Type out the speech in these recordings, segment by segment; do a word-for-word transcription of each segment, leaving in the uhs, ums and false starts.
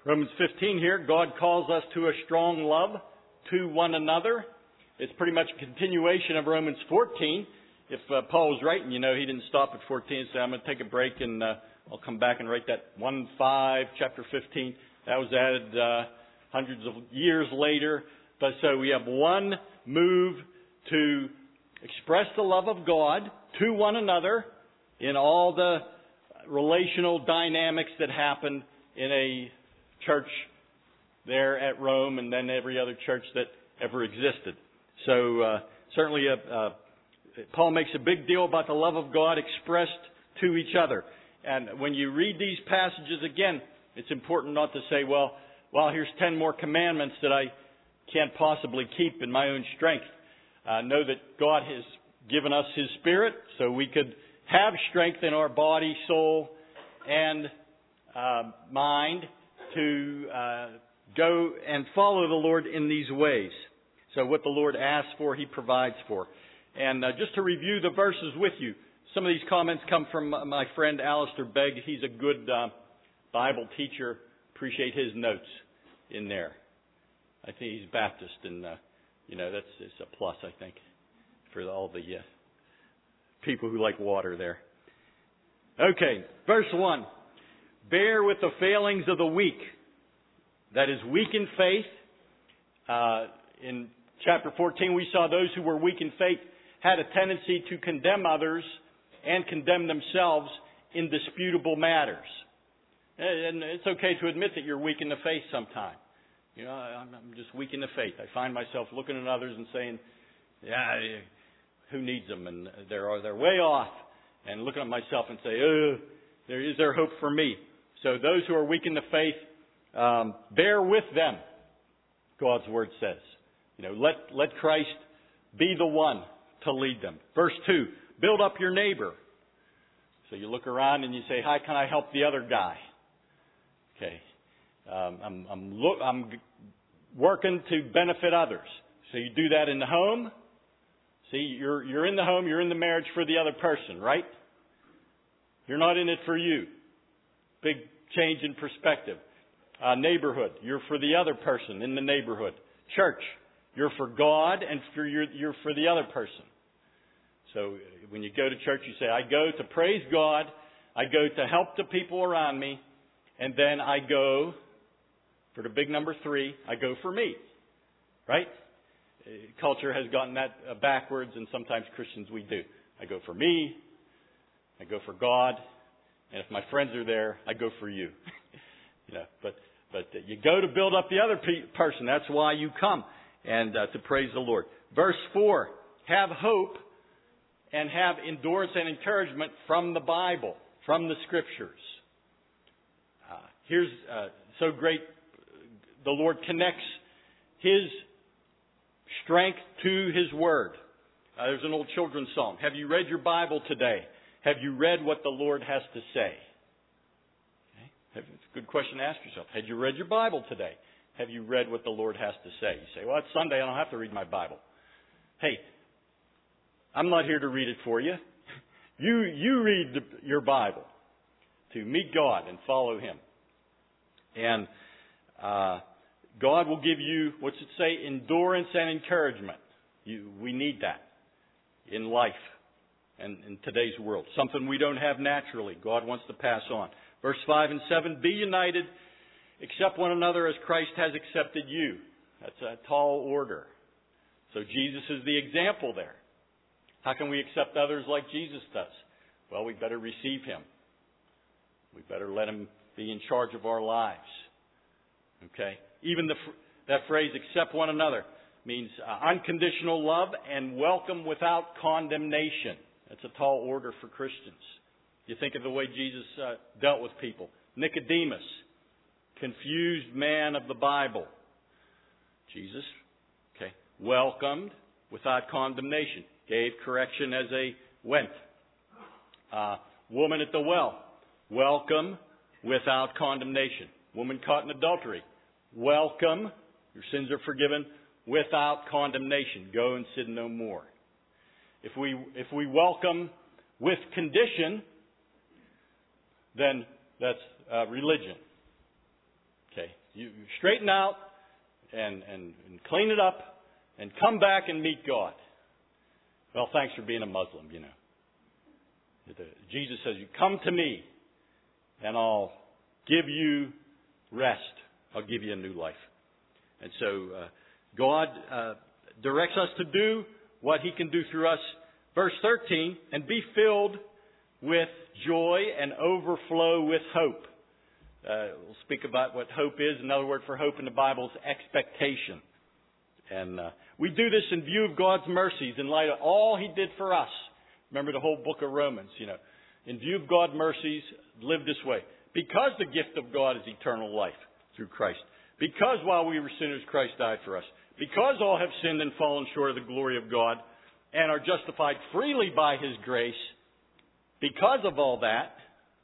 Romans fifteen here, God calls us to a strong love to one another. It's pretty much a continuation of Romans fourteen. If uh, Paul was writing, you know, he didn't stop at fourteen and say, I'm going to take a break and uh, I'll come back and write that one five, chapter fifteen. That was added uh, hundreds of years later. But so we have one move to express the love of God to one another in all the relational dynamics that happen in a church there at Rome and then every other church that ever existed. So uh, certainly uh, uh, Paul makes a big deal about the love of God expressed to each other. And when you read these passages again, it's important not to say, well, well, here's ten more commandments that I can't possibly keep in my own strength. Uh, know that God has given us His Spirit so we could have strength in our body, soul, and uh, mind to uh, go and follow the Lord in these ways. So what the Lord asks for, He provides for. And uh, just to review the verses with you, some of these comments come from my friend Alistair Begg. He's a good uh, Bible teacher. Appreciate his notes in there. I think he's Baptist, and uh, you know that's it's a plus, I think, for all the uh, people who like water there. Okay, verse one. Bear with the failings of the weak. That is, weak in faith. Uh, in chapter fourteen, we saw those who were weak in faith had a tendency to condemn others and condemn themselves in disputable matters. And it's okay to admit that you're weak in the faith sometime. You know, I'm just weak in the faith. I find myself looking at others and saying, yeah, who needs them? And they're, they're way off. And looking at myself and say, oh, there is there hope for me? So those who are weak in the faith, um, bear with them, God's Word says. You know, let, let Christ be the one to lead them. Verse two, build up your neighbor. So you look around and you say, how can I help the other guy? Okay. Um, I'm, I'm, look, I'm working to benefit others. So you do that in the home. See, you're, you're in the home, you're in the marriage for the other person, right? You're not in it for you. Big change in perspective. Uh, neighborhood, you're for the other person in the neighborhood. Church, you're for God and for your, you're for the other person. So when you go to church, you say, I go to praise God, I go to help the people around me, and then I go, for the big number three, I go for me. Right? Culture has gotten that backwards, and sometimes Christians we do. I go for me, I go for God, and if my friends are there, I go for you. you know, but but you go to build up the other pe- person. That's why you come, and uh, to praise the Lord. Verse four, have hope and have endurance and encouragement from the Bible, from the Scriptures. Uh, here's uh, so great. The Lord connects His strength to His Word. Uh, there's an old children's song. Have you read your Bible today? Have you read what the Lord has to say? Okay. It's a good question to ask yourself. Have you read your Bible today? Have you read what the Lord has to say? You say, well, it's Sunday. I don't have to read my Bible. Hey, I'm not here to read it for you. You, you read the, your Bible to meet God and follow Him. And uh, God will give you, what's it say, endurance and encouragement. You, we need that in life and in today's world. Something we don't have naturally. God wants to pass on. Verse five and seven, be united, accept one another as Christ has accepted you. That's a tall order. So Jesus is the example there. How can we accept others like Jesus does? Well, we better receive Him. We better let Him be in charge of our lives. Okay? Even the, that phrase, accept one another, means uh, unconditional love and welcome without condemnation. That's a tall order for Christians. You think of the way Jesus uh, dealt with people. Nicodemus, confused man of the Bible. Jesus, okay, welcomed without condemnation. Gave correction as they went. Uh, woman at the well, welcome without condemnation. Woman caught in adultery, welcome, your sins are forgiven without condemnation. Go and sin no more. If we if we welcome with condition, then that's uh, religion. Okay, You straighten out and, and, and clean it up and come back and meet God. Well, thanks for being a Muslim, you know. Jesus says, you come to me and I'll give you rest. I'll give you a new life. And so uh, God uh, directs us to do what He can do through us. Verse thirteen, and be filled with joy and overflow with hope. Uh, we'll speak about what hope is. Another word for hope in the Bible is expectation. And uh, we do this in view of God's mercies in light of all He did for us. Remember the whole book of Romans, you know. In view of God's mercies, live this way. Because the gift of God is eternal life through Christ. Because while we were sinners, Christ died for us. Because all have sinned and fallen short of the glory of God and are justified freely by His grace. Because of all that,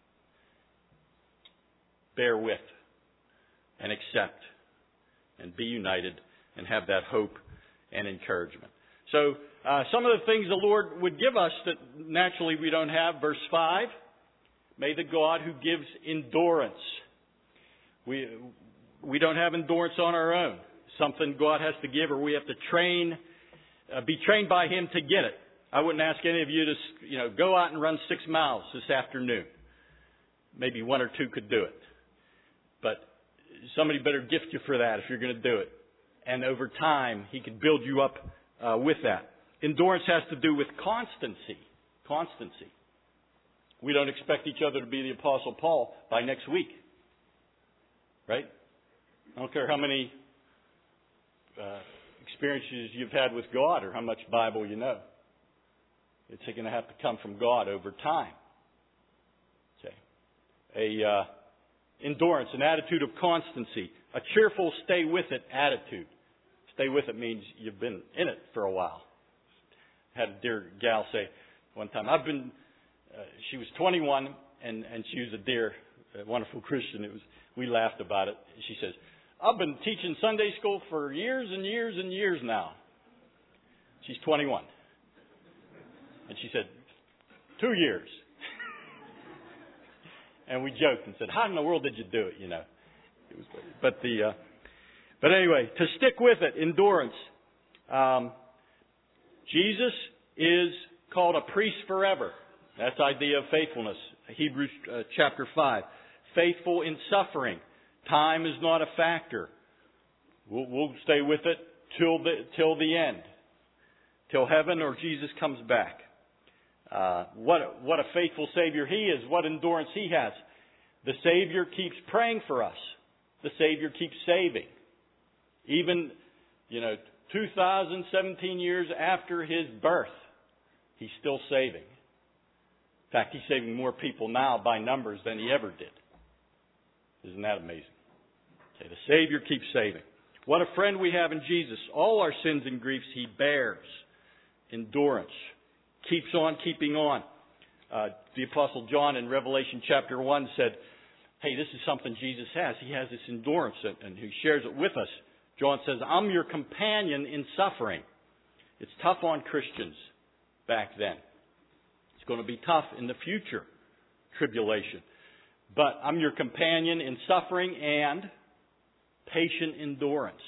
bear with and accept and be united and have that hope and encouragement. So, uh, some of the things the Lord would give us that naturally we don't have. Verse five, may the God who gives endurance. We, we don't have endurance on our own. Something God has to give, or we have to train, uh, be trained by Him to get it. I wouldn't ask any of you to, you know, go out and run six miles this afternoon. Maybe one or two could do it. But somebody better gift you for that if you're going to do it. And over time, He can build you up uh, with that. Endurance has to do with constancy. Constancy. We don't expect each other to be the Apostle Paul by next week. Right? I don't care how many uh, experiences you've had with God or how much Bible you know. It's going to have to come from God over time. Okay. A uh, endurance, an attitude of constancy, a cheerful stay with it attitude. Stay with it means you've been in it for a while. I had a dear gal say one time, I've been, uh, she was twenty-one and, and she was a dear, a wonderful Christian. It was, we laughed about it. She says, I've been teaching Sunday school for years and years and years now. She's twenty-one. And she said, two years. And we joked and said, how in the world did you do it, you know? It was, but the, uh, but anyway, to stick with it, endurance. Um, Jesus is called a priest forever. That's the idea of faithfulness. Hebrews uh, chapter five. Faithful in suffering. Time is not a factor. We'll, we'll stay with it till the, till the end. Till heaven or Jesus comes back. Uh, what, what a faithful Savior He is. What endurance He has. The Savior keeps praying for us. The Savior keeps saving. Even, you know, two thousand seventeen years after His birth, He's still saving. In fact, He's saving more people now by numbers than He ever did. Isn't that amazing? Okay, the Savior keeps saving. What a friend we have in Jesus. All our sins and griefs He bears. Endurance. Keeps on keeping on. Uh, the Apostle John in Revelation chapter one said, hey, this is something Jesus has. He has this endurance and, and He shares it with us. John says, I'm your companion in suffering. It's tough on Christians back then. It's going to be tough in the future tribulation. But I'm your companion in suffering and patient endurance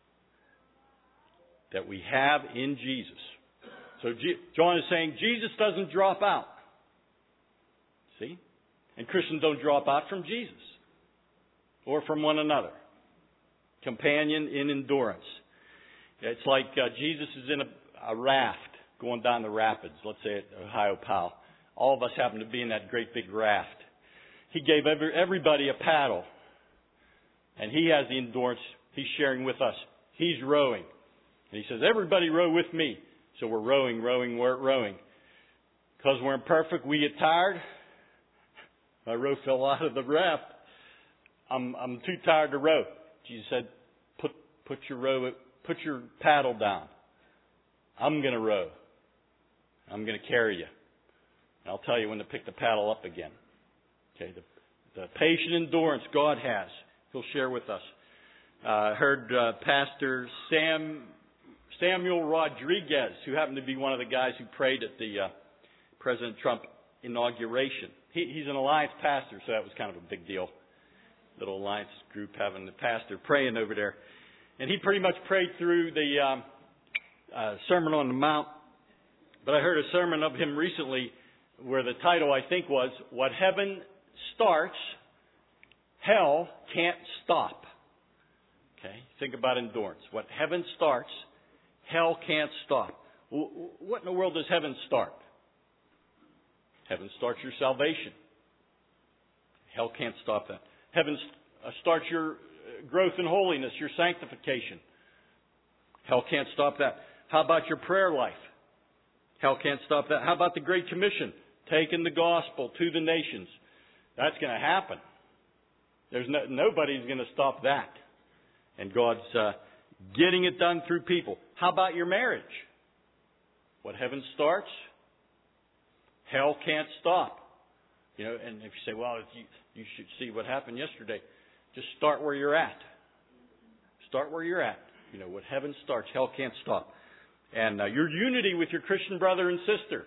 that we have in Jesus. So John is saying Jesus doesn't drop out. See? And Christians don't drop out from Jesus or from one another. Companion in endurance. It's like uh, Jesus is in a, a raft going down the rapids, let's say at Ohio Powell. All of us happen to be in that great big raft. He gave every, everybody a paddle. And He has the endurance He's sharing with us. He's rowing. And He says, everybody row with me. So we're rowing, rowing, we're rowing. Because we're imperfect, we get tired. My row fell out of the raft. I'm, I'm too tired to row. Jesus said, put, put your row, put your paddle down. I'm going to row. I'm going to carry you. And I'll tell you when to pick the paddle up again. Okay, the, the patient endurance God has, He'll share with us. I uh, heard uh, Pastor Sam Samuel Rodriguez, who happened to be one of the guys who prayed at the uh, President Trump inauguration. He, he's an Alliance pastor, so that was kind of a big deal. little alliance group having the pastor praying over there. And he pretty much prayed through the um, uh, Sermon on the Mount. But I heard a sermon of him recently where the title, I think, was, What Heaven Starts, Hell Can't Stop. Okay, think about endurance. What heaven starts, hell can't stop. What in the world does heaven start? Heaven starts your salvation. Hell can't stop that. Heaven starts your growth in holiness, your sanctification. Hell can't stop that. How about your prayer life? Hell can't stop that. How about the Great Commission? Taking the gospel to the nations. That's going to happen. There's no, nobody's going to stop that. And God's uh, getting it done through people. How about your marriage? What heaven starts, hell can't stop. You know, and if you say, well, you, you should see what happened yesterday, just start where you're at. Start where you're at. You know, what heaven starts, hell can't stop. And uh, your unity with your Christian brother and sister.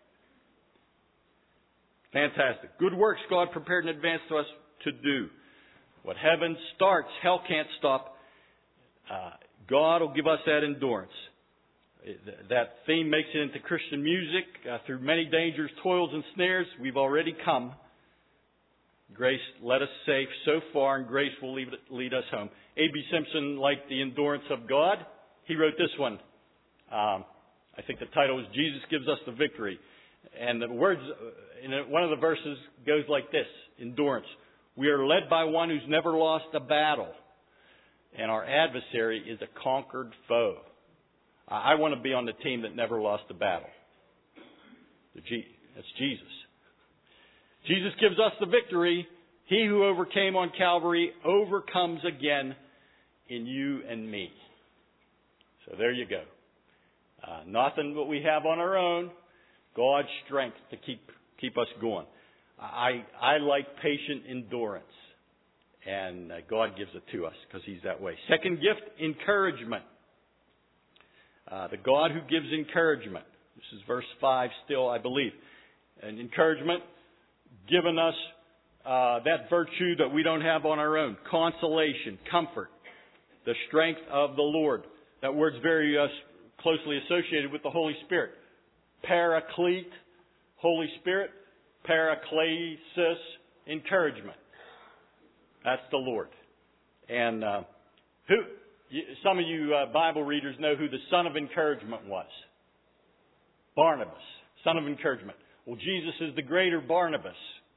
Fantastic. Good works God prepared in advance to us to do. What heaven starts, hell can't stop. Uh, God will give us that endurance. That theme makes it into Christian music. Uh, through many dangers, toils, and snares, we've already come. Grace led us safe so far, and grace will lead, lead us home. A B Simpson liked the endurance of God. He wrote this one. Um, I think the title is Jesus Gives Us the Victory. And the words in one of the verses goes like this, endurance. We are led by one who's never lost a battle, and our adversary is a conquered foe. I want to be on the team that never lost a battle. That's Jesus. Jesus gives us the victory. He who overcame on Calvary overcomes again in you and me. So there you go. Uh, nothing that we have on our own. God's strength to keep keep us going. I I like patient endurance, and uh, God gives it to us because He's that way. Second gift, encouragement. Uh, the God who gives encouragement. This is verse five still, I believe. And encouragement, given us uh, that virtue that we don't have on our own. Consolation, comfort, the strength of the Lord. That word's very uh, closely associated with the Holy Spirit. Paraclete, Holy Spirit. Paraklesis, encouragement. That's the Lord. And uh, who? Some of you uh, Bible readers know who the son of encouragement was. Barnabas, son of encouragement. Well, Jesus is the greater Barnabas.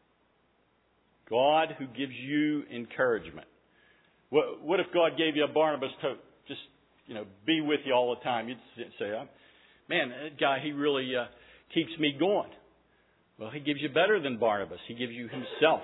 God who gives you encouragement. What, what if God gave you a Barnabas to just, you know, be with you all the time? You'd say, man, that guy, he really uh, keeps me going. Well, He gives you better than Barnabas. He gives you Himself.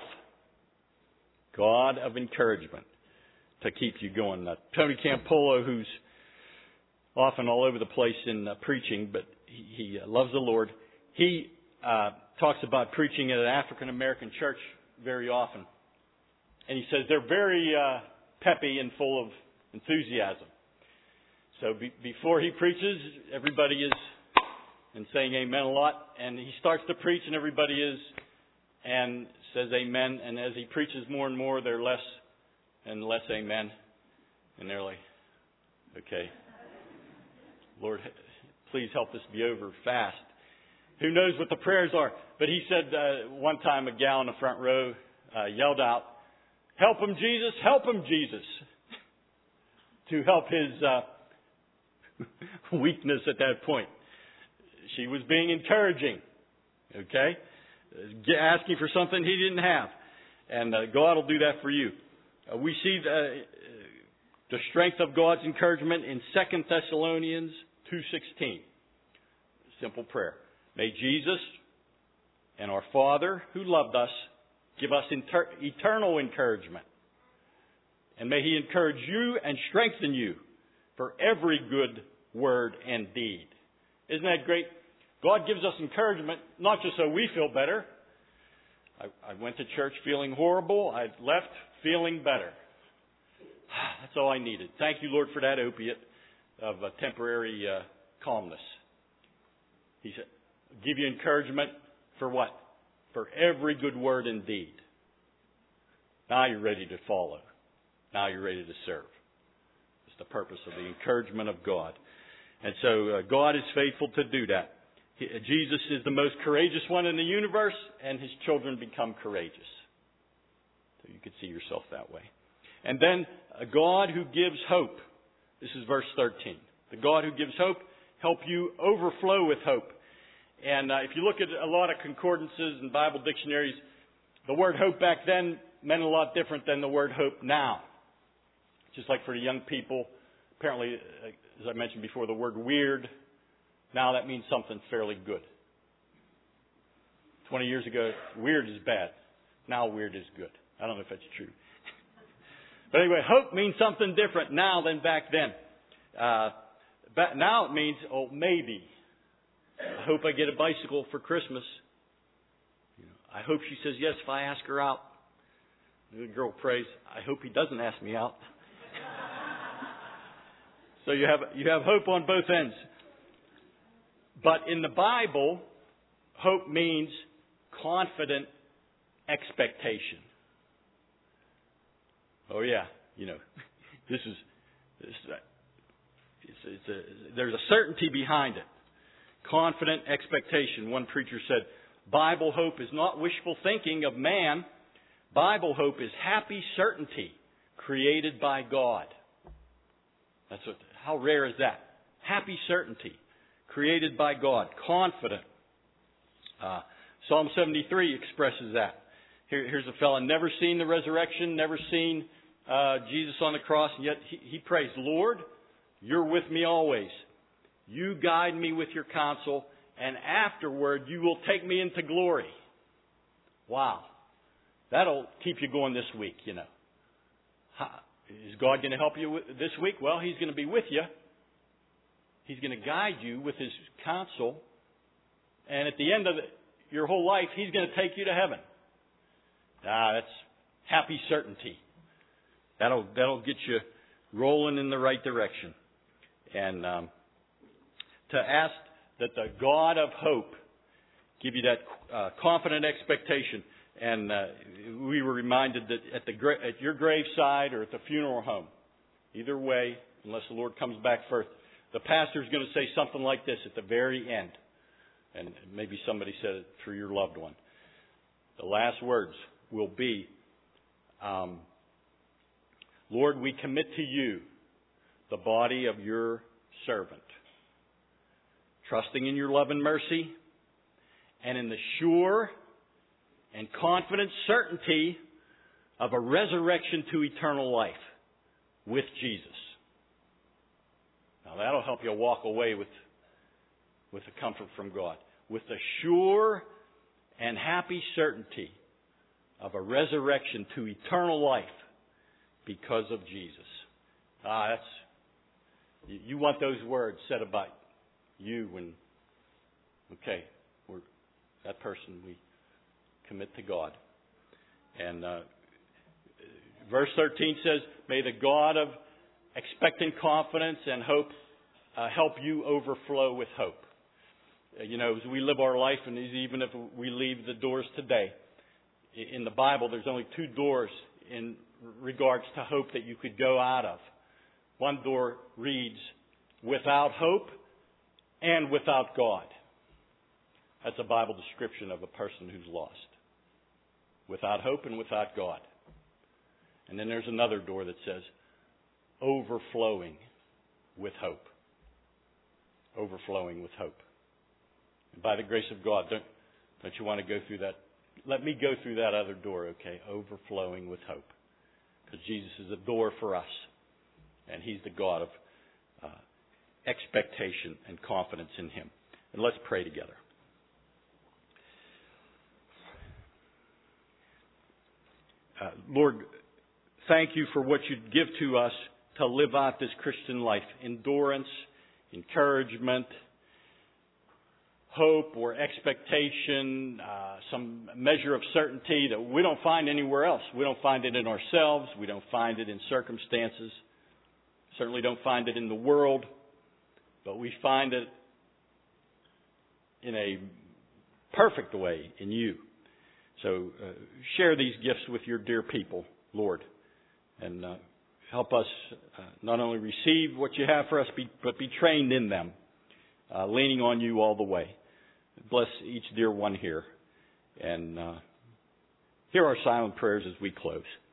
God of encouragement to keep you going. Uh, Tony Campolo, who's often all over the place in uh, preaching, but he, he uh, loves the Lord. He uh, talks about preaching at an African American church very often. And he says they're very uh, peppy and full of enthusiasm. So be- before he preaches, everybody is and saying amen a lot. And he starts to preach and everybody is and says amen. And as he preaches more and more, they're less and less amen. And they're like, okay, Lord, please help this be over fast. Who knows what the prayers are? But he said uh, one time a gal in the front row uh, yelled out, help him, Jesus, help him, Jesus, to help his uh, weakness at that point. She was being encouraging, okay? Asking for something he didn't have. And uh, God will do that for you. Uh, we see the, the strength of God's encouragement in Second Thessalonians two sixteen. Simple prayer. May Jesus and our Father who loved us give us inter- eternal encouragement. And may He encourage you and strengthen you for every good word and deed. Isn't that great? God gives us encouragement, not just so we feel better. I, I went to church feeling horrible. I left feeling better. That's all I needed. Thank you, Lord, for that opiate of uh, temporary uh, calmness. He said, give you encouragement for what? For every good word and deed. Now you're ready to follow. Now you're ready to serve. It's the purpose of the encouragement of God. And so uh, God is faithful to do that. He, Jesus is the most courageous one in the universe, and His children become courageous. So you could see yourself that way. And then a God who gives hope. This is verse thirteen. The God who gives hope, help you overflow with hope. And uh, if you look at a lot of concordances and Bible dictionaries, the word hope back then meant a lot different than the word hope now. Just like for the young people, apparently, as I mentioned before, the word weird, now that means something fairly good. Twenty years ago, weird is bad. Now weird is good. I don't know if that's true. But anyway, hope means something different now than back then. Uh, but now it means, oh, maybe. I hope I get a bicycle for Christmas. You know, I hope she says yes if I ask her out. The girl prays, I hope he doesn't ask me out. So you have you have hope on both ends. But in the Bible, hope means confident expectation. Oh yeah, you know, this is, this is it's, it's a, there's a certainty behind it. Confident expectation. One preacher said, Bible hope is not wishful thinking of man. Bible hope is happy certainty created by God. That's what, how rare is that? Happy certainty created by God. Confident. Uh, Psalm seventy-three expresses that. Here, here's a fellow never seen the resurrection, never seen uh, Jesus on the cross, and yet he, he prays, Lord, you're with me always. You guide me with your counsel, and afterward you will take me into glory. Wow. That'll keep you going this week, you know. Is God going to help you this week? Well, He's going to be with you. He's going to guide you with His counsel. And at the end of the, your whole life, He's going to take you to heaven. Ah, that's happy certainty. That'll that'll get you rolling in the right direction. And um, to ask that the God of hope give you that uh, confident expectation. And uh, we were reminded that at the gra- at your graveside or at the funeral home, either way, unless the Lord comes back first, the pastor's going to say something like this at the very end. And maybe somebody said it through your loved one. The last words will be, um, Lord, we commit to you the body of your servant, trusting in your love and mercy and in the sure and confident certainty of a resurrection to eternal life with Jesus. Now that'll help you walk away with, with the comfort from God. With the sure and happy certainty of a resurrection to eternal life because of Jesus. Ah, that's, you want those words said about you when, okay, we're, that person we commit to God. And uh, verse thirteen says, may the God of expectant confidence and hope uh, help you overflow with hope. Uh, you know, as we live our life, and even if we leave the doors today, in the Bible there's only two doors in regards to hope that you could go out of. One door reads, without hope and without God. That's a Bible description of a person who's lost. Without hope and without God. And then there's another door that says, overflowing with hope. Overflowing with hope. And by the grace of God, don't, don't you want to go through that? Let me go through that other door, okay? Overflowing with hope. Because Jesus is a door for us. And He's the God of uh, expectation and confidence in Him. And let's pray together. Uh, Lord, thank you for what you give to us to live out this Christian life. Endurance, encouragement, hope or expectation, uh, some measure of certainty that we don't find anywhere else. We don't find it in ourselves. We don't find it in circumstances. Certainly don't find it in the world. But we find it in a perfect way in you. So uh, share these gifts with your dear people Lord. And uh, help us uh, not only receive what you have for us, be, but be trained in them, uh, leaning on you all the way. Bless each dear one here. And uh, hear our silent prayers as we close.